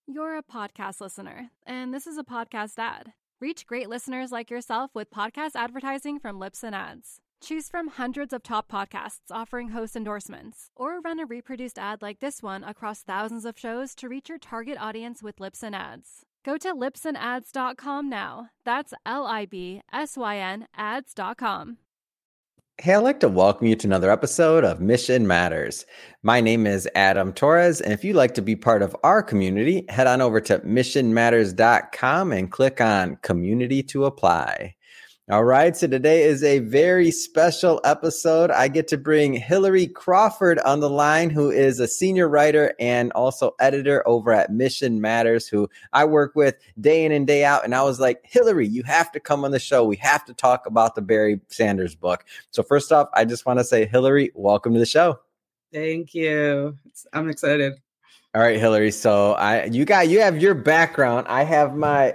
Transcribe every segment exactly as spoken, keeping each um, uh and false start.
You're a podcast listener, and this is a podcast ad. Reach great listeners like yourself with podcast advertising from Libsyn Ads. Choose from hundreds of top podcasts offering host endorsements, or run a reproduced ad like this one across thousands of shows to reach your target audience with Libsyn Ads. Go to libsyn ads dot com now. That's L I B S Y N ads dot com. Hey, I'd like to welcome you to another episode of Mission Matters. My name is Adam Torres, and if you'd like to be part of our community, head on over to mission matters dot com and click on Community to apply. All right, so today is a very special episode. I get to bring Hillary Crawford on the line, who is a senior writer and also editor over at Mission Matters, who I work with day in and day out. And I was like, Hillary, you have to come on the show. We have to talk about the Barry Sanders book. So first off, I just want to say, Hillary, welcome to the show. Thank you. I'm excited. All right, Hillary. So I, you got, you have your background. I have my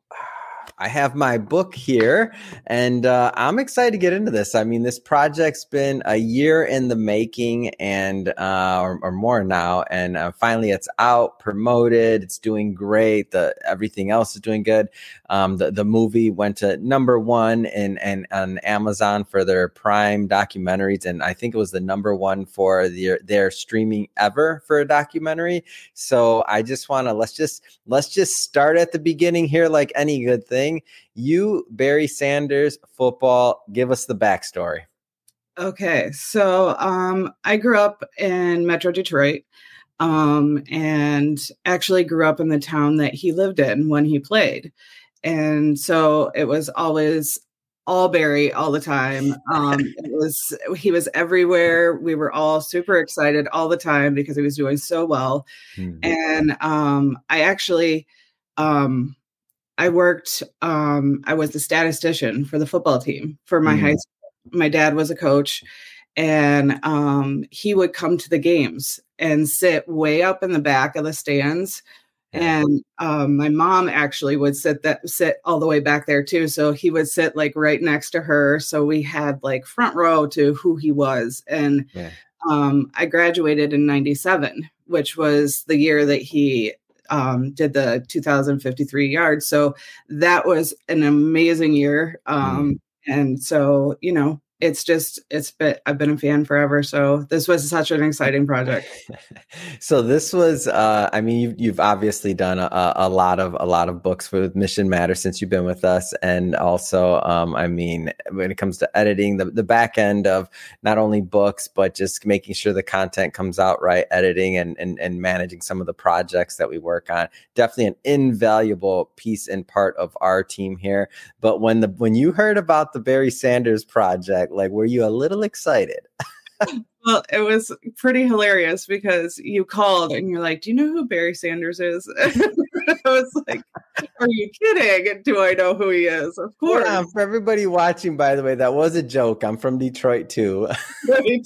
I have my book here, and uh, I'm excited to get into this. I mean, this project's been a year in the making, and uh, or, or more now, and uh, finally it's out, promoted. It's doing great. The everything else is doing good. Um, the the movie went to number one in and on Amazon for their Prime documentaries, and I think it was the number one for their their streaming ever for a documentary. So I just want to let's just let's just start at the beginning here, like any good thing. You, Barry Sanders, football, give us the backstory. Okay, so um, I grew up in Metro Detroit um, and actually grew up in the town that he lived in when he played. And so it was always all Barry all the time. Um, it was he was everywhere. We were all super excited all the time because he was doing so well. Mm-hmm. And um, I actually... Um, I worked, um, I was the statistician for the football team for my mm. high school. My dad was a coach, and um, he would come to the games and sit way up in the back of the stands. And um, my mom actually would sit that sit all the way back there too. So he would sit like right next to her. So we had like front row to who he was. And yeah. um, I graduated in ninety-seven, which was the year that he um, did the two thousand fifty-three yards. So that was an amazing year. Um, mm. And so, you know, it's just, it's been, I've been a fan forever. So this was such an exciting project. So this was, uh, I mean, you've, you've obviously done a, a lot of, a lot of books with Mission Matters since you've been with us. And also, um, I mean, when it comes to editing the, the back end of not only books, but just making sure the content comes out right, editing and, and, and managing some of the projects that we work on, definitely an invaluable piece and part of our team here. But when the, when you heard about the Barry Sanders project, like, were you a little excited? Well, it was pretty hilarious because you called and you're like, do you know who Barry Sanders is? I was like, are you kidding? Do I know who he is? Of course. Yeah, for everybody watching, by the way, that was a joke. I'm from Detroit too. Right.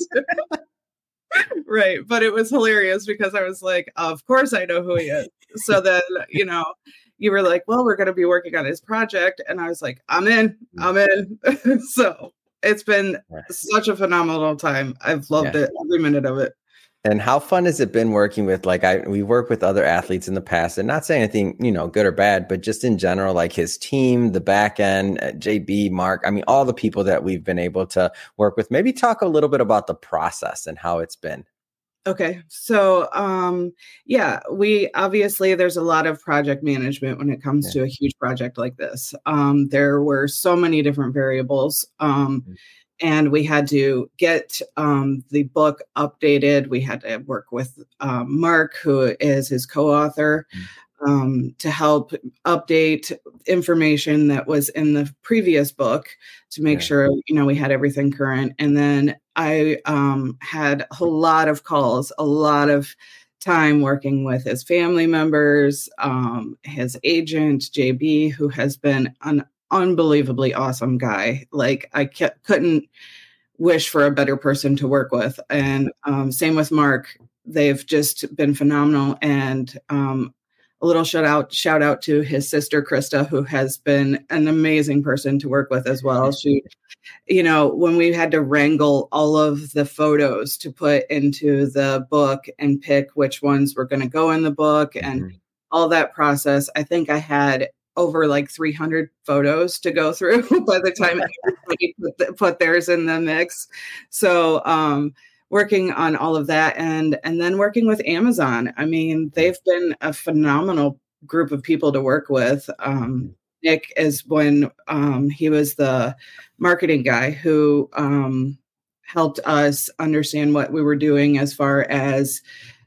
Right. But it was hilarious because I was like, of course I know who he is. So then, you know, you were like, well, we're going to be working on his project. And I was like, I'm in, I'm in. So it's been such a phenomenal time. I've loved yeah. it, every minute of it. And how fun has it been working with, like, I, we work with other athletes in the past, and not saying anything, you know, good or bad, but just in general, like his team, the back end, uh, J B, Mark, I mean, all the people that we've been able to work with. Maybe talk a little bit about the process and how it's been. Okay. So, um, yeah, we obviously, there's a lot of project management when it comes yeah. to a huge project like this. Um, there were so many different variables, um, mm-hmm. and we had to get um, the book updated. We had to work with um, Mark, who is his co-author, mm-hmm. um, to help update information that was in the previous book to make yeah. sure, you know, we had everything current. And then I um, had a lot of calls, a lot of time working with his family members, um, his agent, J B, who has been an unbelievably awesome guy. Like I c- couldn't wish for a better person to work with. And um, same with Mark. They've just been phenomenal. And um, a little shout out, shout out to his sister, Krista, who has been an amazing person to work with as well. She, you know, when we had to wrangle all of the photos to put into the book and pick which ones were going to go in the book and mm-hmm. all that process. I think I had over like three hundred photos to go through by the time everybody put, the, put theirs in the mix. So um, working on all of that and and then working with Amazon. I mean, they've been a phenomenal group of people to work with. Um, Nick is when um, he was the marketing guy who um, helped us understand what we were doing as far as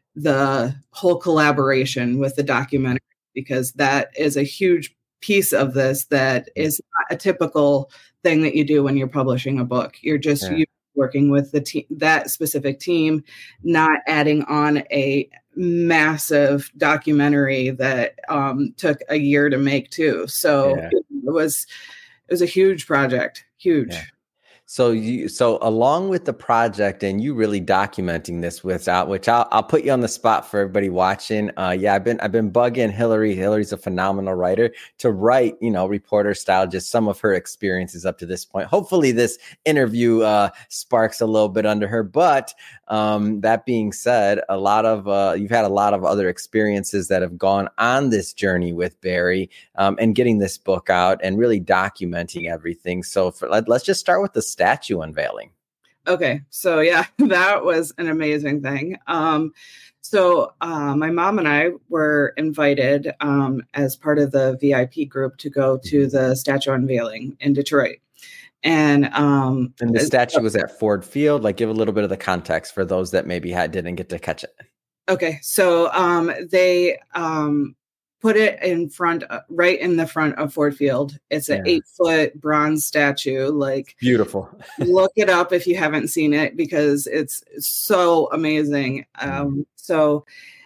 the whole collaboration with the documentary, because that is a huge piece of this that is not a typical thing that you do when you're publishing a book. You're just yeah. you working with the team, that specific team, not adding on a massive documentary that um, took a year to make too. So yeah. it was, it was a huge project, huge. Yeah. So you, so along with the project and you really documenting this without, which I'll, I'll put you on the spot for everybody watching. Uh, yeah, I've been, I've been bugging Hillary. Hillary's a phenomenal writer to write, you know, reporter style, just some of her experiences up to this point. Hopefully this interview uh, sparks a little bit under her. But um, that being said, a lot of, uh, you've had a lot of other experiences that have gone on this journey with Barry um, and getting this book out and really documenting everything. So for, let, let's just start with the statue unveiling. Okay. So yeah, that was an amazing thing. Um, so uh, my mom and I were invited um, as part of the V I P group to go to the statue unveiling in Detroit. And um, and the statue was at Ford Field. Like, give a little bit of the context for those that maybe had, didn't get to catch it. Okay. So um, they um, put it in front, uh, right in the front of Ford Field. It's an yeah. eight foot bronze statue. Like, beautiful. Look it up if you haven't seen it, because it's so amazing. Um, so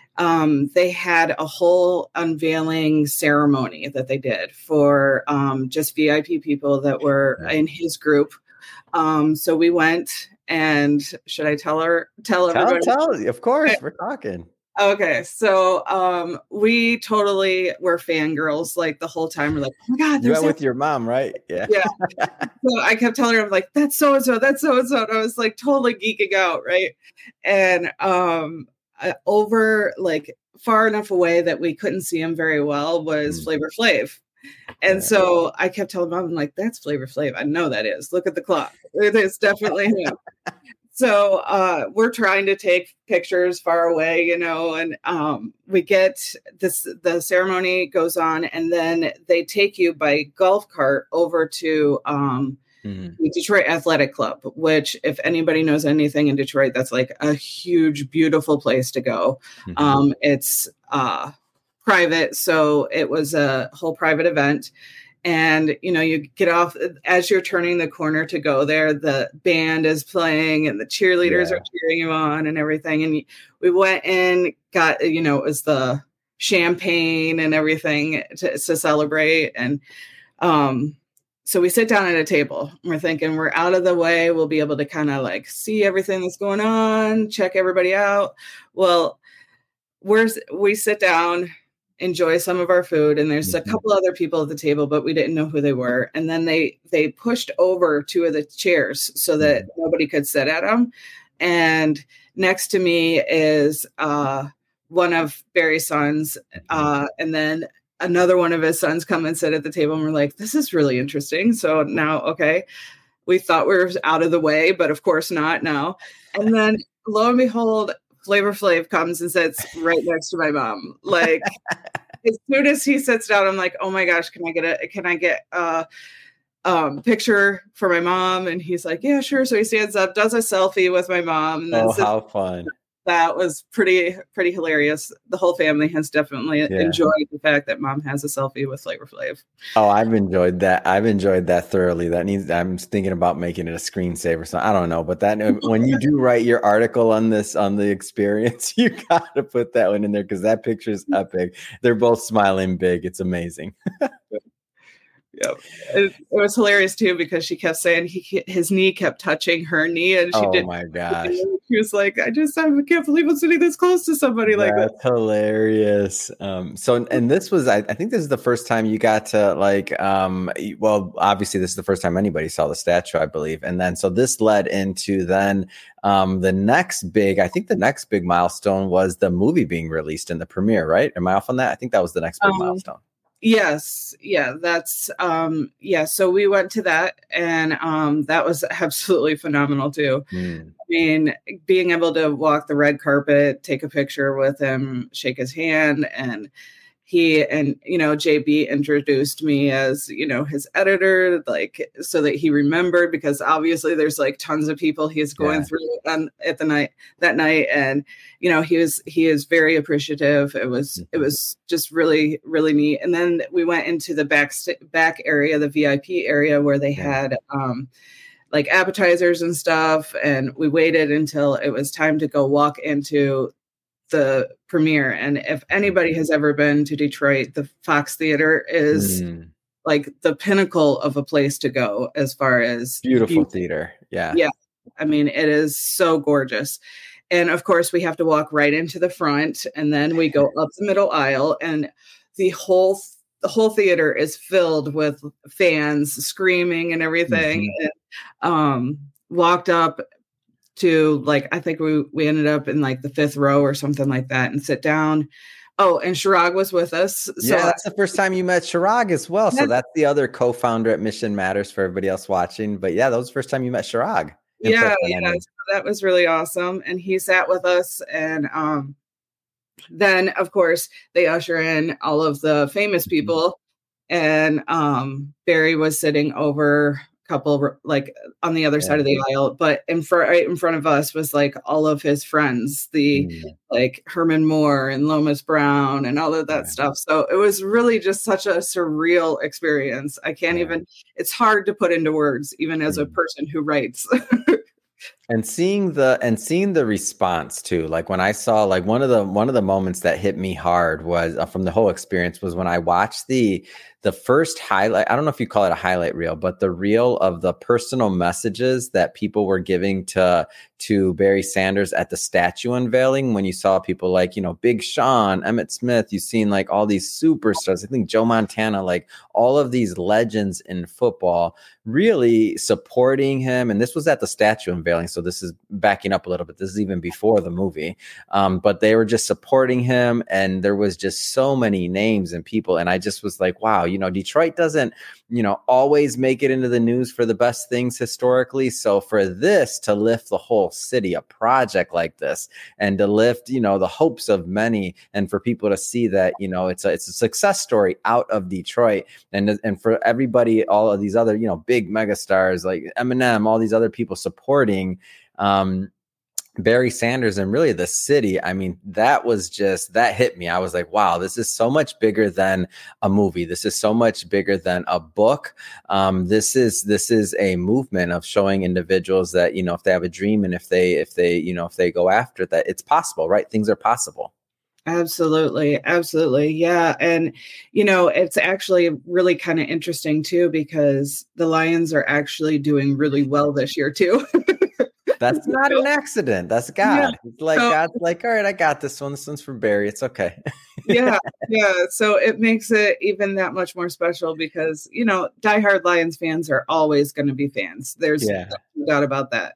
um, they had a whole unveiling ceremony that they did for um, just V I P people that were yeah. in his group. Um, so we went, and should I tell her, tell, tell everybody? Tell, of course, we're talking. Okay, so um, we totally were fangirls like the whole time. We're like, oh my God. You went with your mom, right? Yeah. Yeah. So I kept telling her, I'm like, that's so-and-so, that's so-and-so. And I was like totally geeking out, right? And um, uh, over like far enough away that we couldn't see him very well was mm. Flavor Flav. And yeah. so I kept telling mom, I'm like, that's Flavor Flav. I know that is. Look at the clock. It is definitely him. So uh, we're trying to take pictures far away, you know, and um, we get this, the ceremony goes on, and then they take you by golf cart over to um, mm-hmm. the Detroit Athletic Club, which if anybody knows anything in Detroit, that's like a huge, beautiful place to go. Mm-hmm. Um, it's uh, private. So it was a whole private event. And, you know, you get off as you're turning the corner to go there, the band is playing and the cheerleaders yeah. are cheering you on and everything. And we went in, got, you know, it was the champagne and everything to, to celebrate. And um, so we sit down at a table. We're thinking we're out of the way. We'll be able to kind of like see everything that's going on, check everybody out. Well, we're, we sit down, enjoy some of our food, and there's mm-hmm. a couple other people at the table, but we didn't know who they were. And then they they pushed over two of the chairs so that mm-hmm. nobody could sit at them. And next to me is uh, one of Barry's sons, uh, and then another one of his sons come and sit at the table. And we're like, this is really interesting. So now, okay, we thought we were out of the way, but of course not now. And then lo and behold, Flavor Flav comes and sits right next to my mom. Like, as soon as he sits down, I'm like, oh my gosh, can I get a, can I get a um, picture for my mom? And he's like, yeah, sure. So he stands up, does a selfie with my mom. And then oh, how fun. That was pretty, pretty hilarious. The whole family has definitely yeah. enjoyed the fact that mom has a selfie with Flavor Flav. Oh, I've enjoyed that. I've enjoyed that thoroughly. That needs, I'm thinking about making it a screensaver. So I don't know, but that when you do write your article on this, on the experience, you got to put that one in there because that picture is epic. They're both smiling big. It's amazing. Yep. It, it was hilarious too because she kept saying he his knee kept touching her knee, and she Oh didn't. my gosh. She was like, "I just I can't believe I'm sitting this close to somebody like that." That's hilarious. Um, so, and this was, I, I think this is the first time you got to like, um, well, obviously this is the first time anybody saw the statue, I believe. And then, so this led into then um, the next big, I think the next big milestone was the movie being released in the premiere, right? Am I off on that? I think that was the next big Um, milestone. Yes. Yeah, that's, um, yeah. So we went to that, and um, that was absolutely phenomenal too. Mm. I mean, being able to walk the red carpet, take a picture with him, shake his hand, and he and, you know, J B introduced me as, you know, his editor, like, so that he remembered, because obviously there's like tons of people he's going Yeah. through on at the night that night. And, you know, he was, he is very appreciative. It was, Mhm. it was just really, really neat. And then we went into the back, back area, the V I P area, where they Yeah. had, um, like appetizers and stuff. And we waited until it was time to go walk into the premiere. And if anybody has ever been to Detroit, the Fox Theater is Mm. like the pinnacle of a place to go as far as Beautiful beauty. theater. Yeah. Yeah. I mean, it is so gorgeous. And of course, we have to walk right into the front, and then we go up the middle aisle, and the whole the whole theater is filled with fans screaming and everything. Mhm. And, um, walked up to, like, I think we, we ended up in like the fifth row or something like that, and sit down. Oh, and Chirag was with us. So Yeah, that's the first time you met Chirag as well. So Yeah. that's the other co-founder at Mission Matters for everybody else watching. But yeah, that was the first time you met Chirag. in yeah, person, I yeah. mean. So that was really awesome. And he sat with us, and um, then of course they usher in all of the famous people, and um, Barry was sitting over a couple, like on the other Yeah. side of the aisle, but in front, right in front of us was like all of his friends, the Mm. like Herman Moore and Lomas Brown and all of that Yeah. stuff. So it was really just such a surreal experience. I can't Yeah. even, it's hard to put into words, even as a Mm. person who writes. And seeing the and seeing the response too, like when I saw, like one of the one of the moments that hit me hard was uh, from the whole experience was when I watched the the first highlight. I don't know if you call it a highlight reel, but the reel of the personal messages that people were giving to to Barry Sanders at the statue unveiling. When you saw people like, you know, Big Sean, Emmitt Smith, you've seen like all these superstars. I think Joe Montana, like all of these legends in football, really supporting him. And this was at the statue unveiling. So this is backing up a little bit. This is even before the movie. Um, but they were just supporting him. And there was just so many names and people. And I just was like, wow, you know, Detroit doesn't, you know, always make it into the news for the best things historically. So for this to lift the whole city, a project like this, and to lift, you know, the hopes of many, and for people to see that, you know, it's a, it's a success story out of Detroit. And, and for everybody, all of these other, you know, big megastars like Eminem, all these other people supporting um, Barry Sanders and really the city. I mean, that was just, that hit me. I was like, wow, this is so much bigger than a movie. This is so much bigger than a book. Um, this is, this is a movement of showing individuals that, you know, if they have a dream and if they, if they, you know, if they go after it, that it's possible, right? Things are possible. Absolutely. Absolutely. Yeah. And, you know, it's actually really kind of interesting too, because the Lions are actually doing really well this year too. That's not an accident. That's God. Yeah. It's like, So- God's like, all right, I got this one. This one's for Barry. It's okay. yeah. Yeah. So it makes it even that much more special because, you know, diehard Lions fans are always going to be fans. There's Yeah. no doubt about that.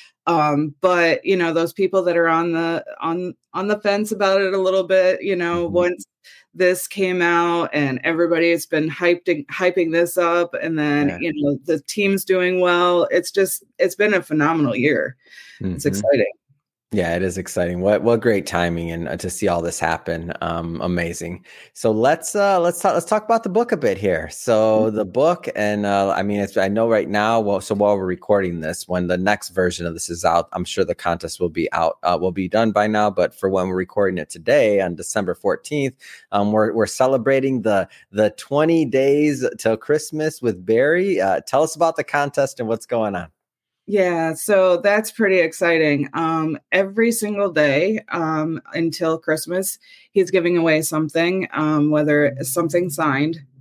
Um, but you know, those people that are on the on on the fence about it a little bit, you know, Mhm. once this came out and everybody has been hyping hyping this up, and then Yeah. you know the team's doing well. It's just it's been a phenomenal year. It's Mhm. exciting. Yeah, it is exciting. What what great timing and uh, to see all this happen. Um, amazing. So let's uh, let's talk let's talk about the book a bit here. So the book, and uh, I mean, it's I know right now. Well, so while we're recording this, when the next version of this is out, I'm sure the contest will be out, uh, will be done by now. But for when we're recording it today on December fourteenth, um, we're we're celebrating the the twenty days till Christmas with Barry. Uh, tell us about the contest and what's going on. Yeah, so that's pretty exciting. Um, every single day um, until Christmas, he's giving away something, um, whether it's something signed,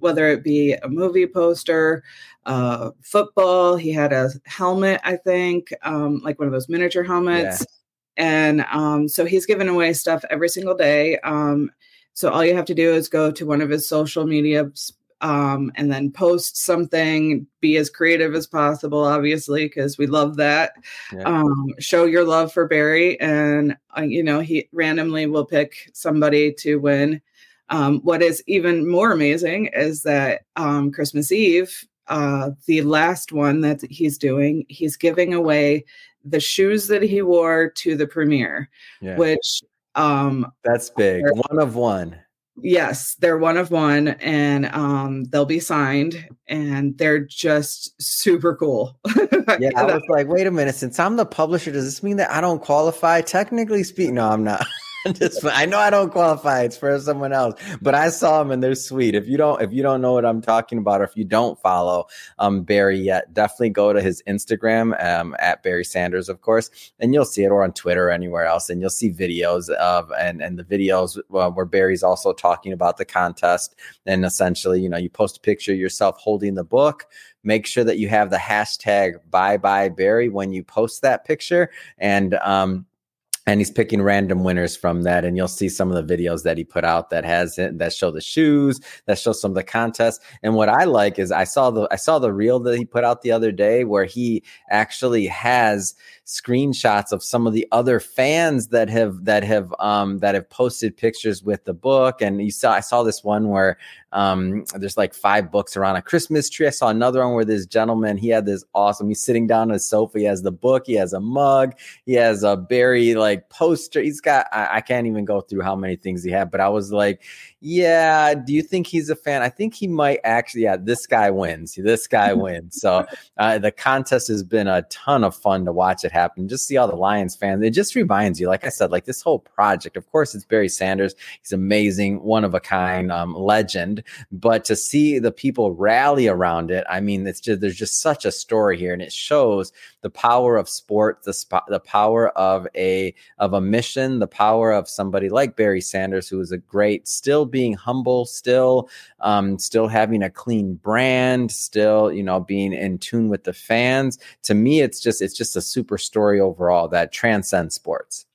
whether it be a movie poster, uh, football. He had a helmet, I think, um, like one of those miniature helmets. Yeah. And um, so he's giving away stuff every single day. Um, so all you have to do is go to one of his social media um, and then post something, be as creative as possible, obviously, because we love that. Yeah. Um, show your love for Barry. And, uh, you know, he randomly will pick somebody to win. Um, what is even more amazing is that um, Christmas Eve, uh, the last one that he's doing, he's giving away the shoes that he wore to the premiere, yeah. which um, that's big. One of one. Yes, they're one of one, and um, they'll be signed, and they're just super cool. Yeah, I was like, wait a minute. Since I'm the publisher, does this mean that I don't qualify? Technically speaking, no, I'm not. Just, I know I don't qualify. It's for someone else, but I saw them and they're sweet. If you don't, if you don't know what I'm talking about, or if you don't follow um, Barry yet, definitely go to his Instagram um, at Barry Sanders, of course, and you'll see it, or on Twitter or anywhere else, and you'll see videos of and and the videos uh, where Barry's also talking about the contest. And essentially, you know, you post a picture of yourself holding the book. Make sure that you have the hashtag Bye Bye Barry when you post that picture, and um. And he's picking random winners from that. And you'll see some of the videos that he put out that has it, that show the shoes, that show some of the contests. And what I like is I saw the, I saw the reel that he put out the other day where he actually has screenshots of some of the other fans that have, that have, um, that have posted pictures with the book. And you saw, I saw this one where, um, there's like five books around a Christmas tree. I saw another one where this gentleman, he had this awesome, he's sitting down on a sofa. He has the book, he has a mug, he has a Barry like poster. He's got, I, I can't even go through how many things he had, but I was like, yeah, do you think he's a fan? I think he might actually, yeah, this guy wins. This guy wins. So uh, the contest has been a ton of fun to watch it happen. Just see all the Lions fans. It just reminds you, like I said, like this whole project, of course, it's Barry Sanders. He's amazing, one of a kind, um, legend. But to see the people rally around it, I mean, it's just, there's just such a story here, and it shows the power of sport, the sp- the power of a of a mission, the power of somebody like Barry Sanders, who is a great, still being humble, still um, still having a clean brand, still, you know, being in tune with the fans. To me, it's just it's just a super story overall that transcends sports.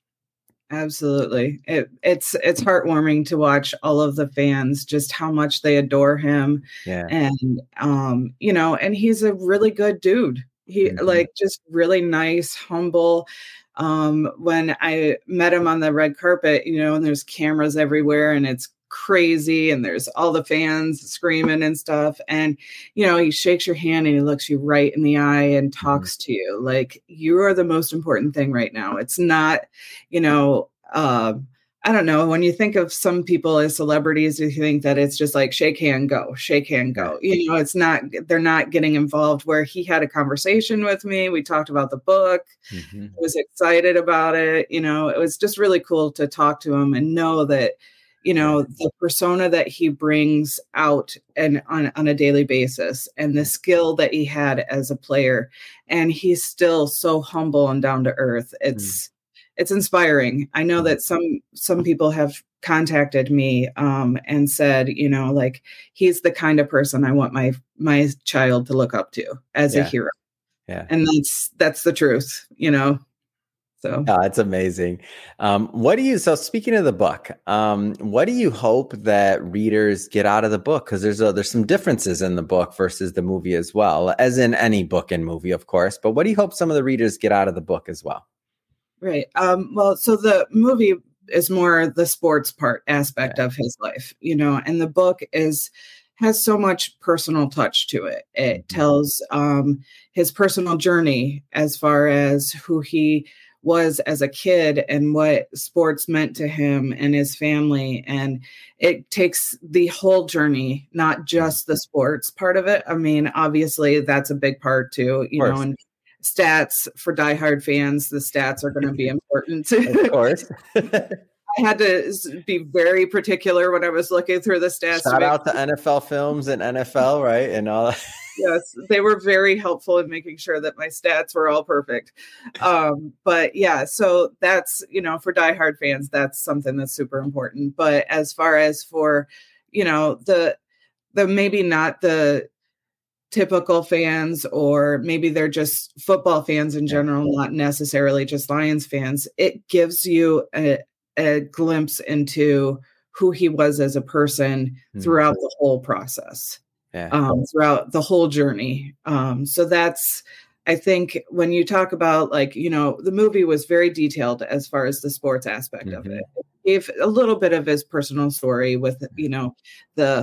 Absolutely. It, it's it's heartwarming to watch all of the fans, just how much they adore him. Yeah. And, um, you know, and he's a really good dude. He mm-hmm. like just really nice, humble. Um, when I met him on the red carpet, you know, and there's cameras everywhere and it's crazy and there's all the fans screaming and stuff. And, you know, he shakes your hand and he looks you right in the eye and talks mm-hmm. to you like you are the most important thing right now. It's not, you know, uh, I don't know. When you think of some people as celebrities, you think that it's just like shake hand, go, shake hand, go. You know, it's not, they're not getting involved. Where he had a conversation with me. We talked about the book. Mm-hmm. I was excited about it. You know, it was just really cool to talk to him and know that, you know, the persona that he brings out and on, on a daily basis and the skill that he had as a player. And he's still so humble and down to earth. It's, mm. it's inspiring. I know that some, some people have contacted me um, and said, you know, like he's the kind of person I want my, my child to look up to as yeah. a hero. Yeah. And that's, that's the truth, you know? So oh, it's amazing. Um, what do you, so speaking of the book, um, what do you hope that readers get out of the book? Because there's a, there's some differences in the book versus the movie as well, as in any book and movie, of course. But what do you hope some of the readers get out of the book as well? Right. Um, well, so the movie is more the sports part aspect okay. of his life, you know, and the book is has so much personal touch to it. It mm-hmm. tells um, his personal journey as far as who he was as a kid and what sports meant to him and his family. And it takes the whole journey, not just the sports part of it. I mean, obviously that's a big part too, you know, and stats for diehard fans, the stats are going to be important. Of course. I had to be very particular when I was looking through the stats. Shout to out to N F L Films and N F L, right? And all. Yes, they were very helpful in making sure that my stats were all perfect. Um, but yeah, so that's, you know, for diehard fans, that's something that's super important. But as far as for, you know, the the maybe not the typical fans, or maybe they're just football fans in general, yeah. not necessarily just Lions fans. It gives you a, a glimpse into who he was as a person mm. throughout the whole process, yeah. um, throughout the whole journey. Um, so that's, I think when you talk about, like, you know, the movie was very detailed as far as the sports aspect mm-hmm. of it. It gave a little bit of his personal story with, you know, the,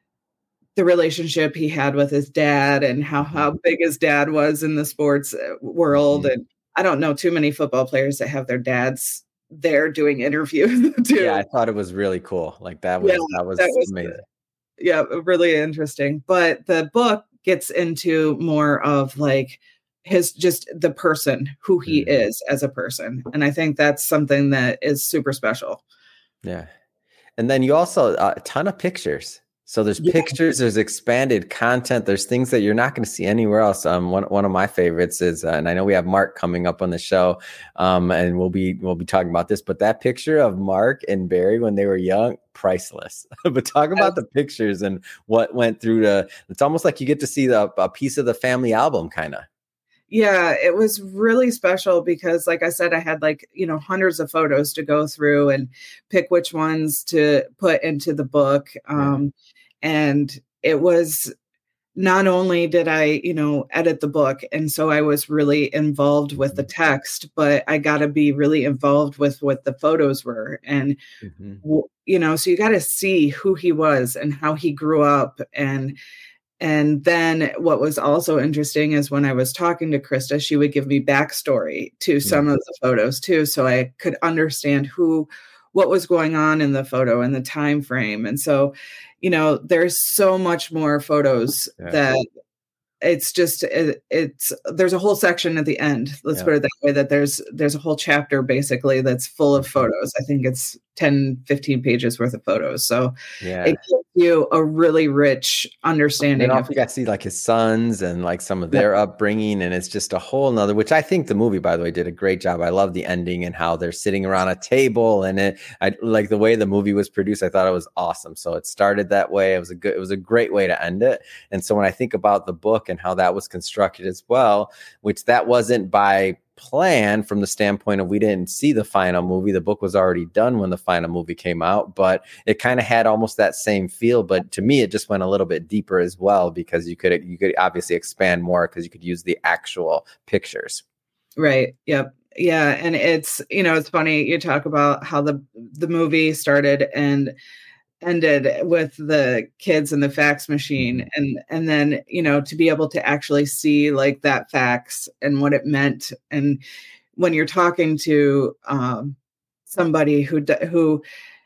the relationship he had with his dad and how, how big his dad was in the sports world. Mm-hmm. And I don't know too many football players that have their dads there doing interviews too. Yeah, I thought it was really cool. Like that was, yeah, that was, that was amazing. Good. Yeah, really interesting. But the book gets into more of like his, just the person, who he mm-hmm. is as a person. And I think that's something that is super special. Yeah. And then you also, uh, a ton of pictures. So there's yeah. pictures, there's expanded content, there's things that you're not going to see anywhere else. Um, one one of my favorites is, uh, and I know we have Mark coming up on the show, um, and we'll be we'll be talking about this. But that picture of Mark and Barry when they were young, priceless. But talk about the pictures and what went through the. It's almost like you get to see the, a piece of the family album, kind of. Yeah, it was really special because, like I said, I had like, you know, hundreds of photos to go through and pick which ones to put into the book. Um, yeah. And it was, not only did I, you know, edit the book, and so I was really involved with the text, but I got to be really involved with what the photos were. And, mm-hmm. you know, so you got to see who he was and how he grew up. And And then what was also interesting is when I was talking to Krista, she would give me backstory to some mm-hmm. of the photos too, so I could understand who, what was going on in the photo and the time frame. And so, you know, there's so much more photos yeah. that it's just, it, it's, there's a whole section at the end. Let's yeah. put it that way, that there's, there's a whole chapter basically that's full of photos. I think it's ten, fifteen pages worth of photos. So yeah. it gives you a really rich understanding. And also you got to see like his sons and like some of their yeah. upbringing. And it's just a whole nother, which I think the movie, by the way, did a great job. I love the ending and how they're sitting around a table, and it, I like the way the movie was produced. I thought it was awesome. So it started that way. It was a good, it was a great way to end it. And so when I think about the book and how that was constructed as well, which that wasn't by plan from the standpoint of we didn't see the final movie. The book was already done when the final movie came out, but it kind of had almost that same feel. But to me, it just went a little bit deeper as well, because you could you could obviously expand more because you could use the actual pictures. Right. Yep. Yeah. And it's, you know, it's funny you talk about how the the movie started and ended with the kids and the fax machine, and and then, you know, to be able to actually see like that fax and what it meant. And when you're talking to um somebody who who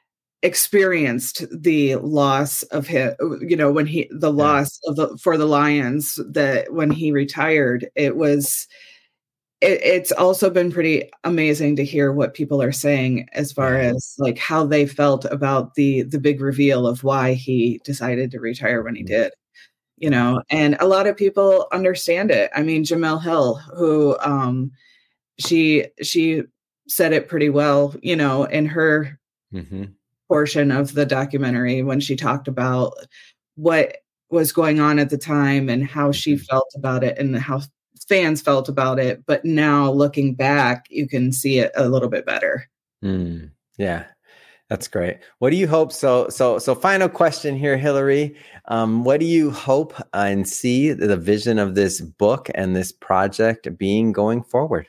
experienced the loss of him, you know, when he the yeah. loss of the for the Lions, that when he retired, it was It, it's also been pretty amazing to hear what people are saying as far yeah. as like how they felt about the the big reveal of why he decided to retire when he did, you know, and a lot of people understand it. I mean, Jemele Hill, who um, she she said it pretty well, you know, in her mm-hmm. portion of the documentary when she talked about what was going on at the time and how she felt about it and how fans felt about it. But now looking back, you can see it a little bit better. Mm, yeah, that's great. What do you hope? So, so, so final question here, Hillary. Um, what do you hope and see the vision of this book and this project being going forward?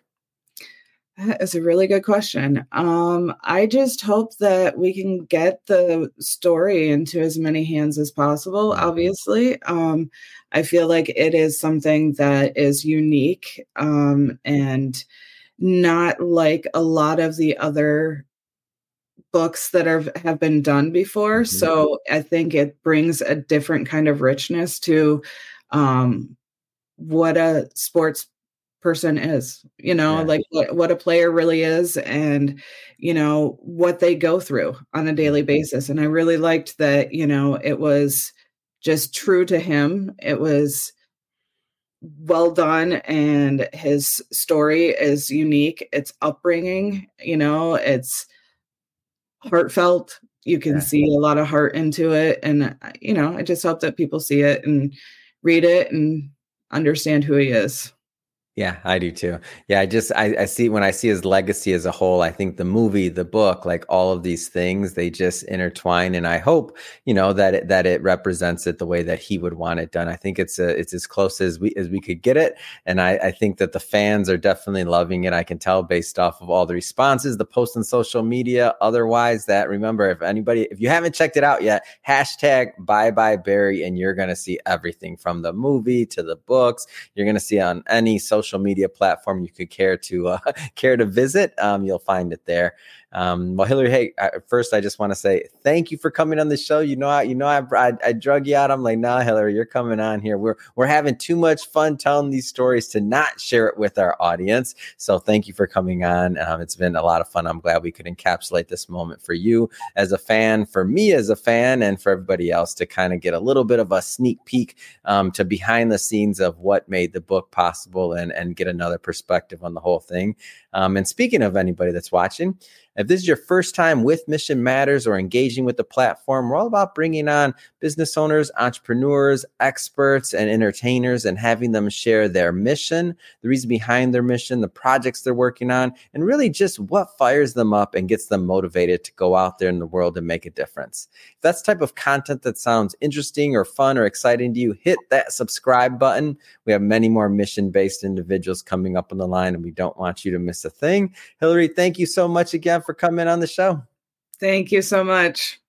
That is a really good question. Um, I just hope that we can get the story into as many hands as possible, obviously. Um, I feel like it is something that is unique um, and not like a lot of the other books that are, have been done before. Mm-hmm. So I think it brings a different kind of richness to um, what a sports person is, you know, yeah. like what, what a player really is, and, you know, what they go through on a daily basis. And I really liked that, you know, it was just true to him. It was well done. And his story is unique. It's upbringing, you know, it's heartfelt, you can Yeah. see a lot of heart into it. And, you know, I just hope that people see it and read it and understand who he is. Yeah, I do too. Yeah, I just I, I see when I see his legacy as a whole, I think the movie, the book, like all of these things, they just intertwine. And I hope, you know, that it, that it represents it the way that he would want it done. I think it's a, it's as close as we as we could get it. And I, I think that the fans are definitely loving it. I can tell based off of all the responses, the posts on social media. Otherwise, that remember, if anybody, if you haven't checked it out yet, hashtag Bye Bye Barry, and you're gonna see everything from the movie to the books. You're gonna see on any social social media platform you could care to uh, care to visit. Um, you'll find it there. Um, well, Hillary, hey, I, first, I just want to say thank you for coming on the show. You know, I, you know, I, I, I drug you out. I'm like, nah, Hillary, you're coming on here. We're, we're having too much fun telling these stories to not share it with our audience. So thank you for coming on. Um, it's been a lot of fun. I'm glad we could encapsulate this moment for you as a fan, for me as a fan, and for everybody else to kind of get a little bit of a sneak peek um, to behind the scenes of what made the book possible and, and get another perspective on the whole thing. Um, and speaking of anybody that's watching, if this is your first time with Mission Matters or engaging with the platform, we're all about bringing on business owners, entrepreneurs, experts, and entertainers and having them share their mission, the reason behind their mission, the projects they're working on, and really just what fires them up and gets them motivated to go out there in the world and make a difference. If that's the type of content that sounds interesting or fun or exciting to you, hit that subscribe button. We have many more mission-based individuals coming up on the line, and we don't want you to miss a thing. Hillary, thank you so much again for coming on the show. Thank you so much.